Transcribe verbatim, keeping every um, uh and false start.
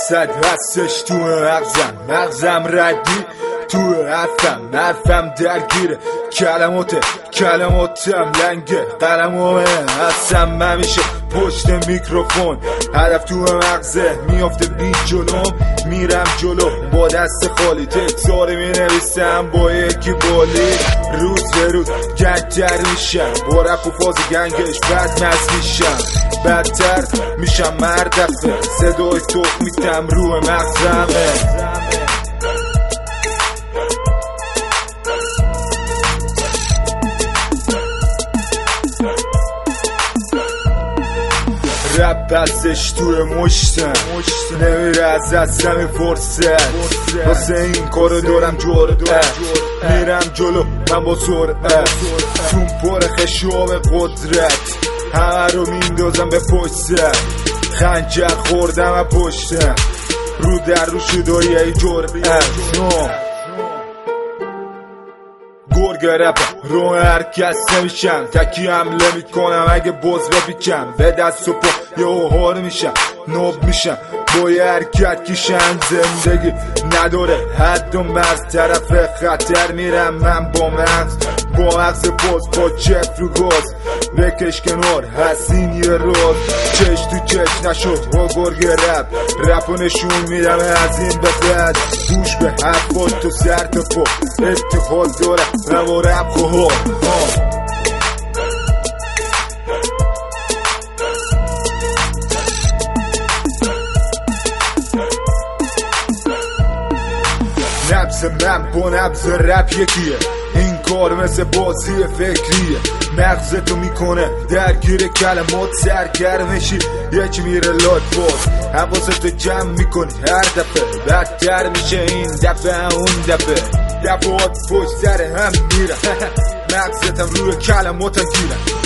درصد هستش تو مغزم، مغزم ردی تو حرفم، حرفم درگیره کلماته، کلماتم لنگه قلمومه، هستم همیشه پشت میکروفون، هدف تو مغزه میافته بی جلوم، میرم جلو با دست خالی، تکساره می نویسم با یکی بالی، روز به روز گنگتر میشم با رپ و فاز گنگش بدمست میشم، بدتر میشم مردفه، صدای تو میتم رو مغزمه. رپ بستش توی مشتم، نمیره از دستم فرصت، واسه این کارو دارم جرأت، میرم جلو من با سرعت، چون پر خشاب قدرت، همه رو میندازم به پشت سر، خنجر خوردم و پشتم رو در رو شدای ای جرأت، گرگ رپ رو هرکس نمیشم، تکی حمله میکنم اگه باز بپیکم، به دست و پا یه هار میشم، نوب میشم با یه حرکت کشن، زندگی نداره حد و مرز، طرف خطر میرم من با مغز، با مغز باز با چف رو گاز، بکش کنار هستین یه روز، چش تو چش نشد با گرگ رپ، رپ و نشون میدم از این به بعد، گوش به حرفات تو سر تا پا، اتحاد دارم و رپ خواه. نبض من با نبض رپ یکیه، این کار مثل بازی فکریه، مغزتو میکنه درگیر کلمات، سرگرمشی یکی میره لات باز، حواستو جمع میکنی هر دفعه، بدتر میشه این دفعه اون دفعه، دفعات پشت سر هم میره، مغزتم روی کلماتم گیره.